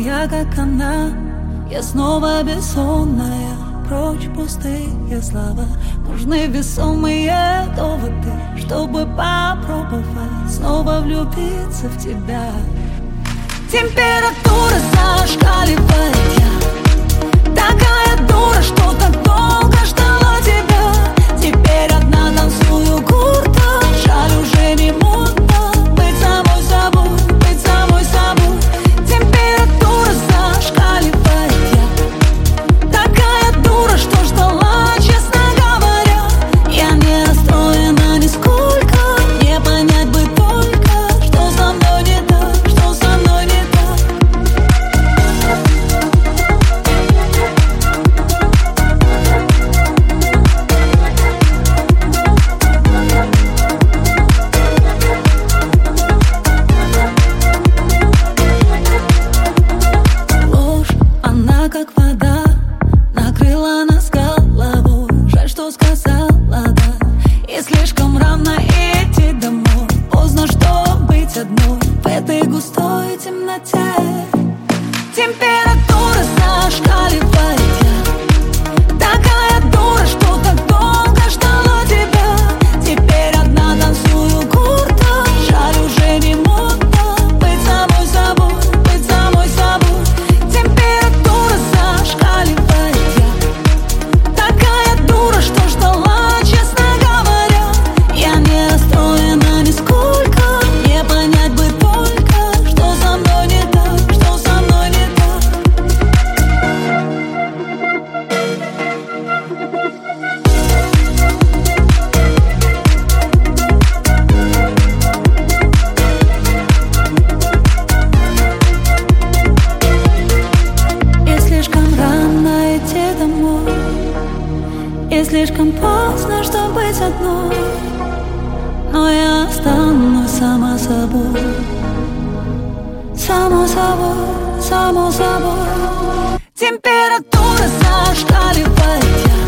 я как она. Я снова бессонная, прочь пустые слова. Нужны весомые доводы, чтобы попробовать снова влюбиться в тебя. Температура зашкаливает, я такая дура, что так долго ждала тебя. Теперь одна танцую куртом, жаль, уже не модно быть самой собой, быть самой собой. Температура зашкаливает, я такая дура, что ждала, честно говоря. Я не расстроена нисколько, не понять бы только, что со мной не так, что со мной не так. Ложь, она как вода, накрыла нас головой. Жаль, что сказала да, и слишком рано идти домой. Поздно, что быть одной в этой густой темноте. Температура зашкаливает, я такая дура, что так долго ждала тебя. Теперь одна танцую куртом, жаль, уже не модно быть самой собой, быть самой собой. Температура зашкаливает, я такая дура, что ждала, честно говоря. Я не расстроена нисколько, не понять бы только, что со мной не так, что со мной не так. И слишком рано идти домой, и слишком поздно, чтобы быть одной. Но я останусь сама собой, само собой, само собой. Температура зашкаливает, я